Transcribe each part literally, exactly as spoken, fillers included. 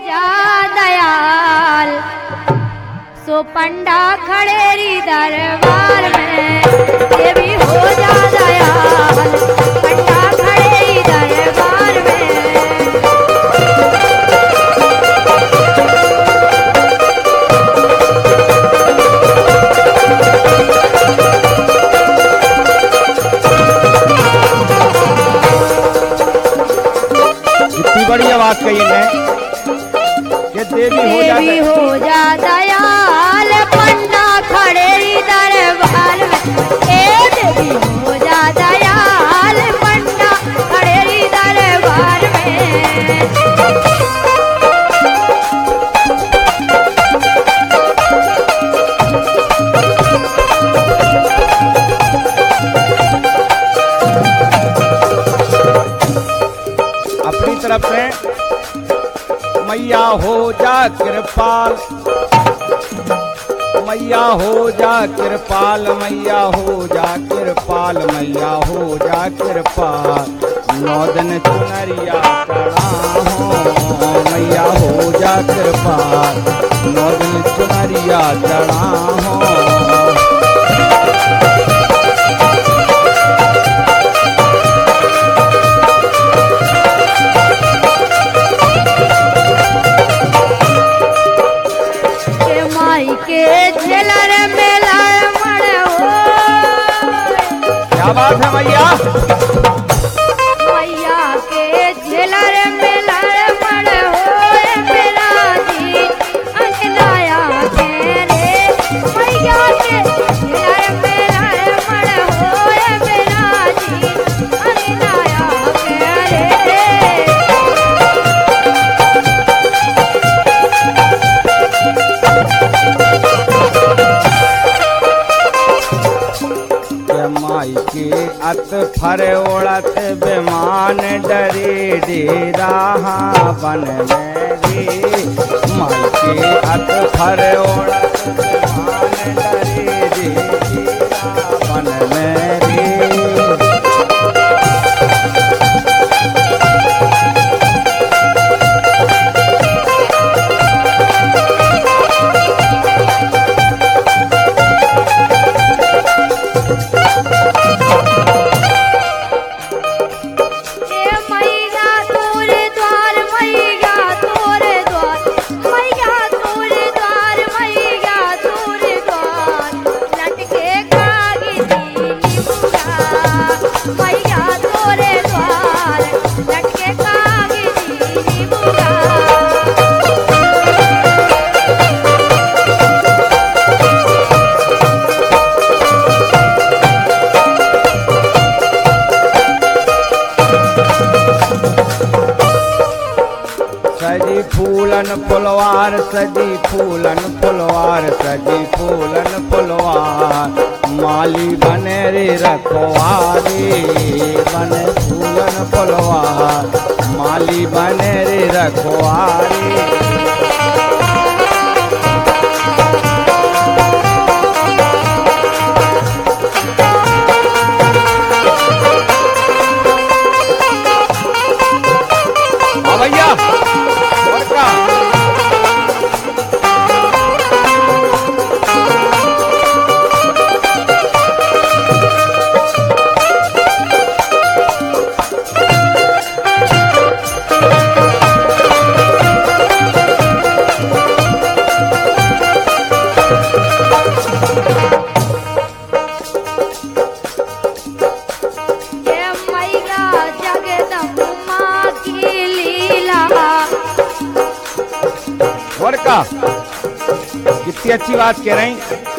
जा दयाल, सो पंडा खड़ेरी दरबार में, देवी हो जा दयाल, पंडा खड़ेरी दरबार में। इतनी बड़ी आवाज कही है कि देवी हो जा देवी हो जा दयाल, पंडा खड़ेरी दरबार में, ए देवी हो जा दयाल, पंडा खड़ेरी दरबार में। अपनी तरफ से मैया हो जा कृपाल, मैया हो जा कृपाल, मैया हो जा कृपाल, मैया हो जा कृपाल, नौ दिन चुनरिया चढ़ा हो, मैया हो जा कृपाल, नौ दिन चुनरिया चढ़ा हो। के झेलर में लड़मड़ हो, क्या बात है मैया, मैया के झेलर में लड़मड़ हो, मेरा जी अंगनाया के रे, मैया के झेलर में लड़मड़ हो, मेरा जी अंगनाया के रे। माई के अत फर ओढ़त बेमान डरे डेरा बन मेरी, माई के अत फर ओढ़त बेमान डरे डेरा बन मेरी। सजी फूलन फुलवार, सजी फूलन फुलवार, सजी फूलन फुलवार, माली बने रे रखवारी, बने फूलन फुलवार, माली बने रे रखवारी। भैया और क्या और का कितनी अच्छी बात कह रही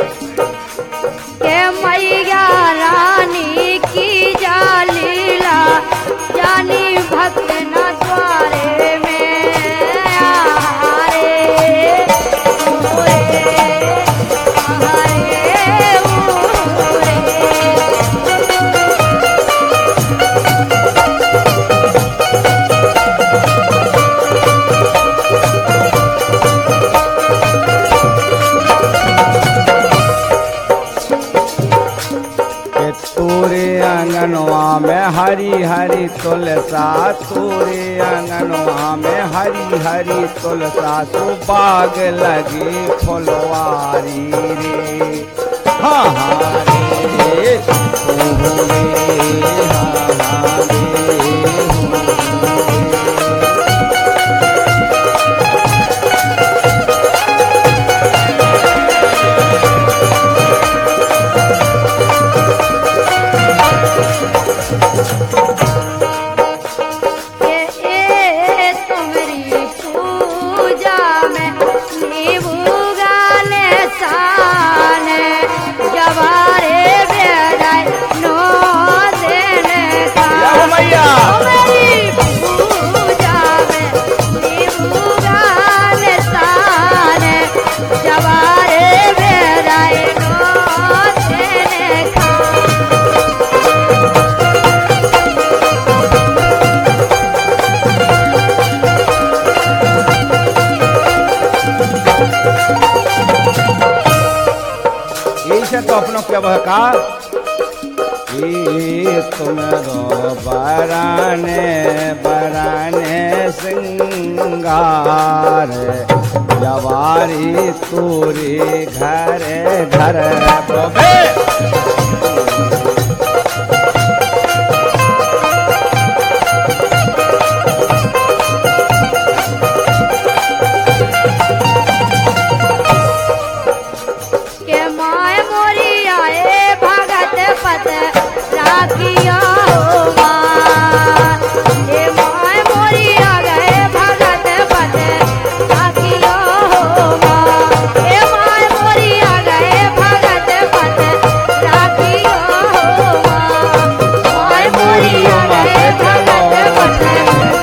के मैया रानी की जालीला, जानी भक्त न द्वारे में आरे, उरे, आरे, उरे। अंगनवा में हरी हरी तुलसा तोरे अंगनवा में हरी हरी तुलसा सो बाग लगी फुलवारी रे हाँ हाँ रे ओहो रे हाँ हाँ रे तो अपनों क्या बहका तुमरो बराने बराने सिंगार जवारी तूरी घर घर बोबे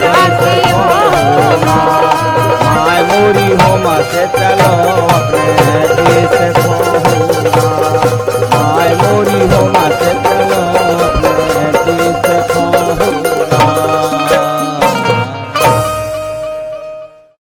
से चलो अपने